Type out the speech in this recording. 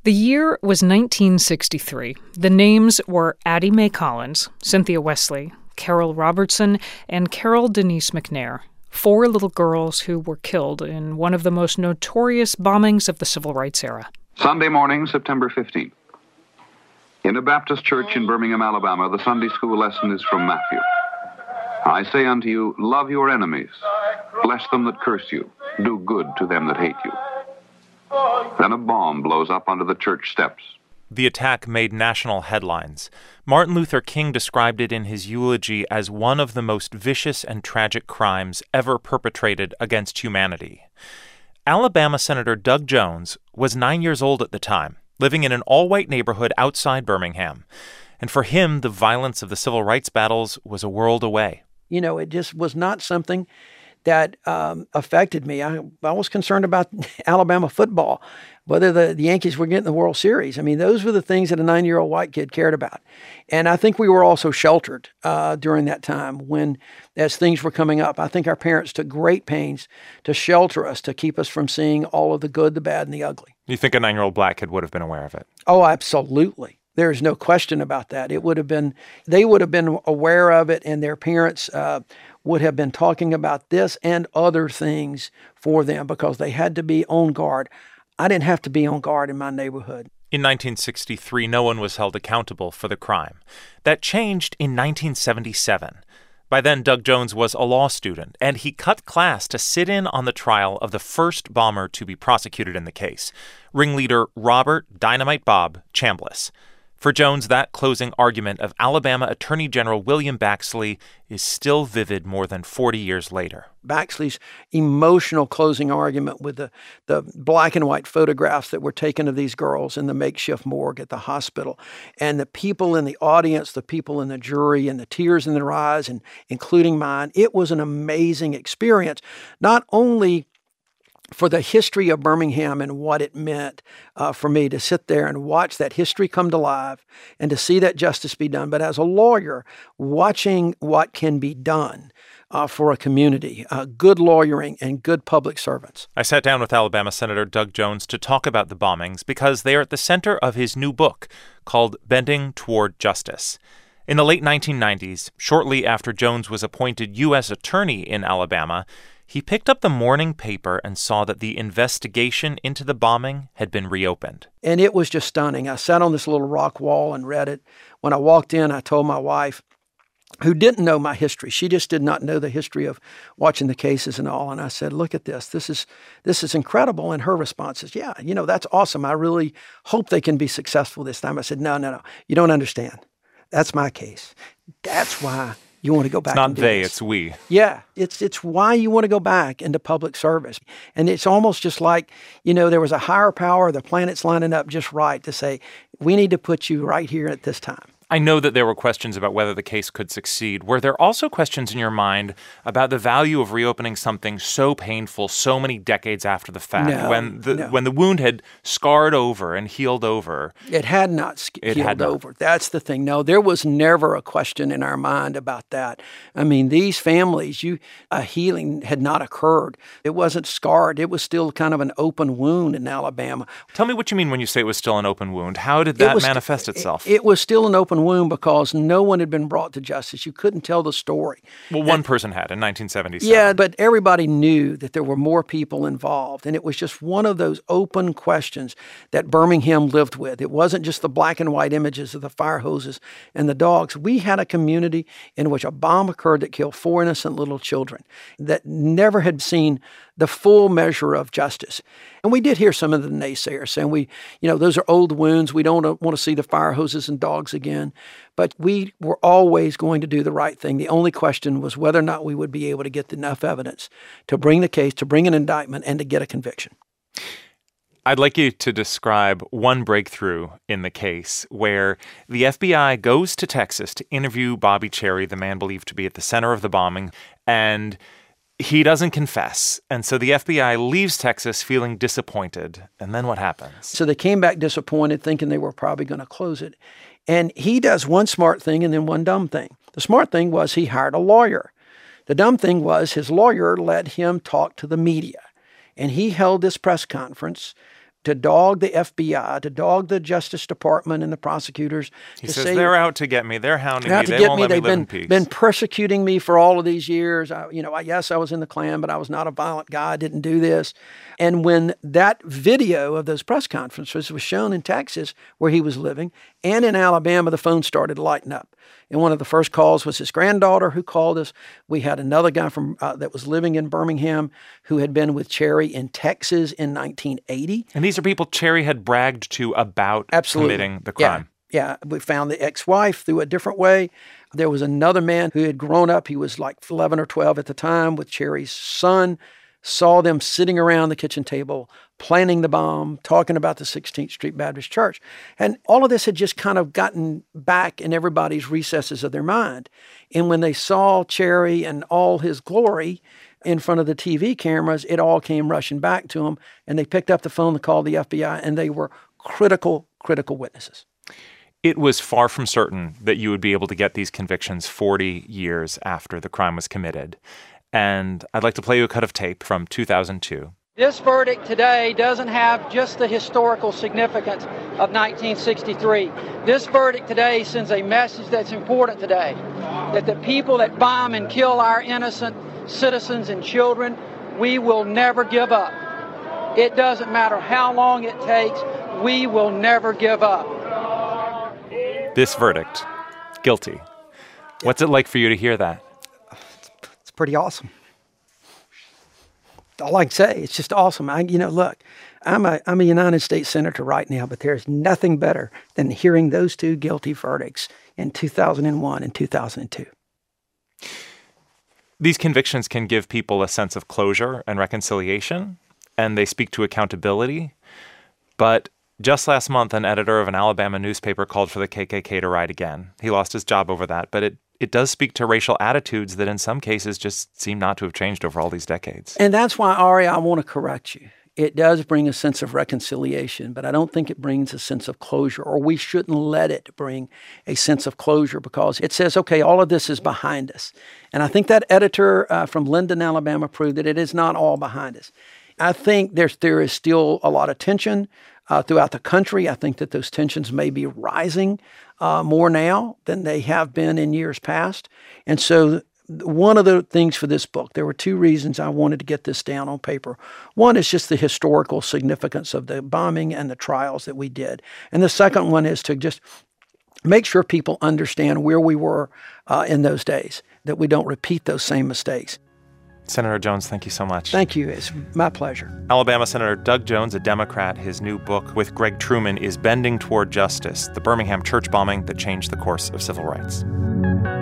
The year was 1963. The names were Addie Mae Collins, Cynthia Wesley, Carol Robertson, and Carol Denise McNair, 4 little girls who were killed in one of the most notorious bombings of the Civil Rights era. Sunday morning, September 15th. In a Baptist church in Birmingham, Alabama, the Sunday school lesson is from Matthew. I say unto you, love your enemies, bless them that curse you, do good to them that hate you. Then a bomb blows up onto the church steps. The attack made national headlines. Martin Luther King described it in his eulogy as one of the most vicious and tragic crimes ever perpetrated against humanity. Alabama Senator Doug Jones was 9 years old at the time, living in an all-white neighborhood outside Birmingham. And for him, the violence of the civil rights battles was a world away. You know, it just was not something that affected me. I was concerned about Alabama football, whether the Yankees were getting the World Series. I mean, those were the things that a 9-year-old white kid cared about. And I think we were also sheltered during that time as things were coming up. I think our parents took great pains to shelter us, to keep us from seeing all of the good, the bad, and the ugly. You think a 9-year-old black kid would have been aware of it? Oh, absolutely. There's no question about that. They would have been aware of it, and their parents would have been talking about this and other things for them because they had to be on guard. I didn't have to be on guard in my neighborhood. In 1963, no one was held accountable for the crime. That changed in 1977. By then, Doug Jones was a law student, and he cut class to sit in on the trial of the first bomber to be prosecuted in the case, ringleader Robert Dynamite Bob Chambliss. For Jones, that closing argument of Alabama Attorney General William Baxley is still vivid more than 40 years later. Baxley's emotional closing argument with the black and white photographs that were taken of these girls in the makeshift morgue at the hospital, and the people in the audience, the people in the jury, and the tears in their eyes, and including mine. It was an amazing experience, not only for the history of Birmingham and what it meant for me to sit there and watch that history come to life and to see that justice be done. But as a lawyer, watching what can be done for a community, good lawyering and good public servants. I sat down with Alabama Senator Doug Jones to talk about the bombings because they are at the center of his new book called Bending Toward Justice. In the late 1990s, shortly after Jones was appointed U.S. Attorney in Alabama, he picked up the morning paper and saw that the investigation into the bombing had been reopened. And it was just stunning. I sat on this little rock wall and read it. When I walked in, I told my wife, who didn't know my history. She just did not know the history of watching the cases and all. And I said, look at this. This is incredible. And her response is, yeah, that's awesome. I really hope they can be successful this time. I said, no. You don't understand. That's my case. That's why you want to go back. It's not and do they, this. it's we. Yeah, it's why you want to go back into public service. And it's almost just like, there was a higher power, the planets lining up just right to say, we need to put you right here at this time. I know that there were questions about whether the case could succeed. Were there also questions in your mind about the value of reopening something so painful so many decades after the fact, No. when the wound had scarred over and healed over? It had not healed over. That's the thing. No, there was never a question in our mind about that. I mean, these families, a healing had not occurred. It wasn't scarred. It was still kind of an open wound in Alabama. Tell me what you mean when you say it was still an open wound. How did that manifest itself? It was still an open wound because no one had been brought to justice. You couldn't tell the story. Well, one person had in 1977. Yeah, but everybody knew that there were more people involved, and it was just one of those open questions that Birmingham lived with. It wasn't just the black and white images of the fire hoses and the dogs. We had a community in which a bomb occurred that killed 4 innocent little children that never had seen the full measure of justice. And we did hear some of the naysayers saying, those are old wounds. We don't want to see the fire hoses and dogs again. But we were always going to do the right thing. The only question was whether or not we would be able to get enough evidence to bring the case, to bring an indictment, and to get a conviction. I'd like you to describe one breakthrough in the case where the FBI goes to Texas to interview Bobby Cherry, the man believed to be at the center of the bombing, and he doesn't confess. And so the FBI leaves Texas feeling disappointed. And then what happens? So they came back disappointed, thinking they were probably going to close it. And he does one smart thing and then one dumb thing. The smart thing was he hired a lawyer. The dumb thing was his lawyer let him talk to the media. And he held this press conference to dog the FBI, to dog the Justice Department and the prosecutors. He says, they're out to get me. They're hounding me. They won't let me live in peace. They've been persecuting me for all of these years. Yes, I was in the Klan, but I was not a violent guy. I didn't do this. And when that video of those press conferences was shown in Texas, where he was living, and in Alabama, the phone started lighting up. And one of the first calls was his granddaughter who called us. We had another guy from that was living in Birmingham who had been with Cherry in Texas in 1980. And these are people Cherry had bragged to about committing the crime. Yeah, we found the ex-wife through a different way. There was another man who had grown up. He was like 11 or 12 at the time with Cherry's son. Saw them sitting around the kitchen table, planning the bomb, talking about the 16th Street Baptist Church. And all of this had just kind of gotten back in everybody's recesses of their mind. And when they saw Cherry and all his glory in front of the TV cameras, it all came rushing back to them. And they picked up the phone to call the FBI, and they were critical witnesses. It was far from certain that you would be able to get these convictions 40 years after the crime was committed. And I'd like to play you a cut of tape from 2002. This verdict today doesn't have just the historical significance of 1963. This verdict today sends a message that's important today, that the people that bomb and kill our innocent citizens and children, we will never give up. It doesn't matter how long it takes, we will never give up. This verdict, guilty. What's it like for you to hear that? Pretty awesome. All I can say, it's just awesome. Look, I'm a United States Senator right now, but there's nothing better than hearing those two guilty verdicts in 2001 and 2002. These convictions can give people a sense of closure and reconciliation, and they speak to accountability. But just last month, an editor of an Alabama newspaper called for the KKK to ride again. He lost his job over that, but it does speak to racial attitudes that in some cases just seem not to have changed over all these decades. And that's why, Ari, I want to correct you. It does bring a sense of reconciliation, but I don't think it brings a sense of closure, or we shouldn't let it bring a sense of closure, because it says, okay, all of this is behind us. And I think that editor from Linden, Alabama proved that it is not all behind us. I think there is still a lot of tension throughout the country. I think that those tensions may be rising more now than they have been in years past. And so one of the things for this book, there were two reasons I wanted to get this down on paper. One is just the historical significance of the bombing and the trials that we did. And the second one is to just make sure people understand where we were in those days, that we don't repeat those same mistakes. Senator Jones, thank you so much. Thank you. It's my pleasure. Alabama Senator Doug Jones, a Democrat, his new book with Greg Truman is Bending Toward Justice, the Birmingham church bombing that changed the course of civil rights.